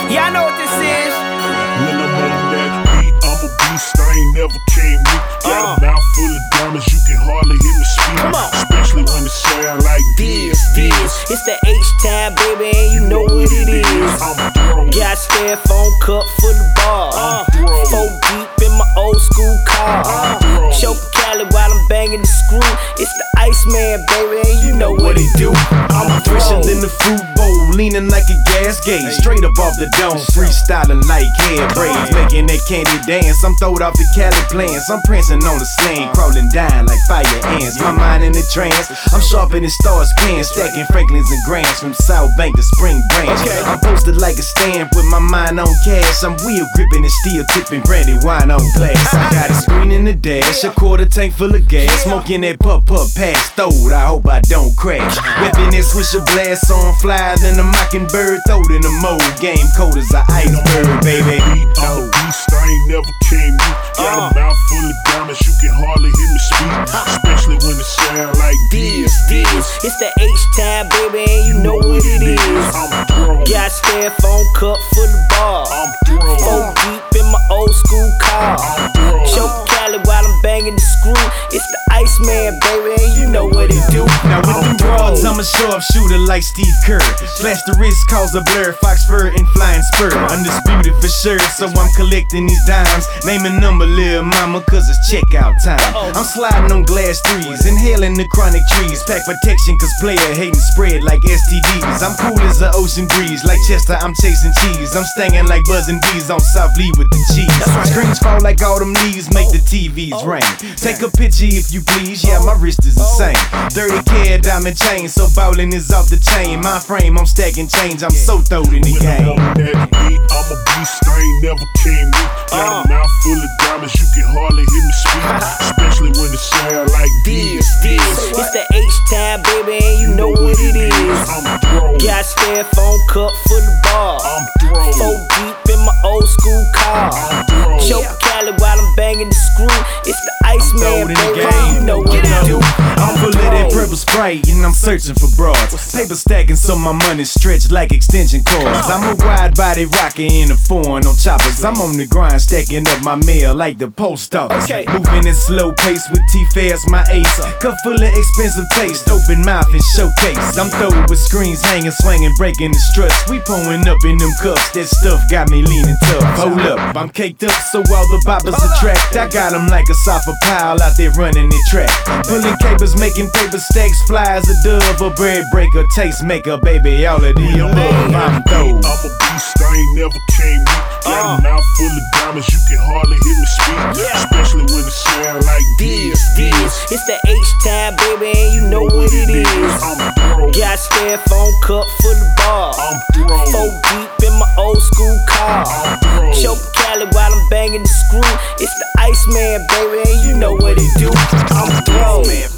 Y'all know what this is. When I'm on that beat, I'm a beast, I ain't never came weak. Got a mouth full of diamonds, you can hardly hear me speak. Come on. Especially when it sound like this. It's the H-Time, baby, and you know what it is. I'm thrown. Got styrofoam cup full of bars. I'm thrown. 4 deep in my old school car. I'm thrown. Choke Cali while I'm banging the screw. It's the Iceman, baby, and you know what it do. I'm fresher than the fruit bowl, leaning like a gas gauge. Straight up off the dome, freestyling like hair braids. Making that candy dance, I'm throwed off the Cali plans. I'm prancing on the slang, crawling down like fire ants. My mind in the trance, I'm sharper than stars pans. Stacking Franklins and Grants from South Bank to Spring Branch. I'm posted like a stamp with my mind on cash. I'm wheel gripping and steel tipping brandy wine on glass. I got a screen in the dash, a quarter tank full of gas. Smoking that puff past throwed, I hope I don't crash. Whipping that swisher blast on flyer than a mockingbird. Throwed in the mold, game cold as an iceberg, baby. I'm a beast, I ain't never came weak. Got a mouth full of diamonds, you can hardly hear me speak. Especially when it sound like this. It's the H-Time, baby, and you know what it is. I'm thrown. Got styrofoam cup full of bars. I'm thrown. 4 deep in my old school car. I'm thrown. Choke Cali while I'm banging the screw. It's the Iceman, baby, and you know what it do. Now with them broads, I'm a sharpshooter like Steve Kerr. Flash the wrist, cause a blur, fox fur and flying spur. Undisputed for sure, so I'm collecting these dimes. Name a number, lil' mama, cause it's checkout time. I'm sliding on glass threes, inhaling the chronic trees. Pack protection, cause player hating spread like STDs. I'm cool as the ocean breeze, like Chester, I'm chasing cheese. I'm stinging like buzzing bees on South Lee with the cheese. Screens fall like autumn leaves, make the TVs rain. Take a picture if you please, yeah, my wrist is insane. 30 karat diamond chain, so ballin' is off the chain. My frame, I'm stacking change, I'm so throwed in the When I'm game. on that beat, I'm a beast, I ain't never came weak. Got a mouth full of diamonds, you can hardly hear me speak. Especially when it sound like this. It's the H-Time, baby, and you know what it is. I'm thrown. Got styrofoam cup full of bars. I'm thrown. 4 deep in my old school car. I'm thrown. Choke Cali while I'm banging the screw. It's the Iceman, Throwed in the baby, game. you know what it do. I'm full of that purple Sprite and I'm searching for broads. Paper stacking so my money stretched like extension cords. I'm a wide body rocker in a foreign on choppers. I'm on the grind stacking up my mail like the post office. Moving at slow pace with T-Fast my ace. Cup full of expensive taste, open mouth and showcase. I'm throwing with screens hanging, swinging, breaking the struts. We pulling up in them cups, that stuff got me leaning tough. Hold up, I'm caked up so all the boppers attract. I got them like a sofa pile out there running the track. Pulling capers, making paper stacks, flies a dove, a bread breaker, taste maker, baby, all of the above. I'm through. I'm a beast, I ain't never came weak. Got a mouth full of diamonds, you can hardly hear me speak. Especially when it sound like this. It's the H-Time, baby, and you know what it is. I'm thrown. Got styrofoam cup full of bars. I'm thrown. 4 deep in my old school car. I'm thrown. Choke Cali while I'm banging the screw. It's the Iceman, baby, and you know what it do. I'm thrown.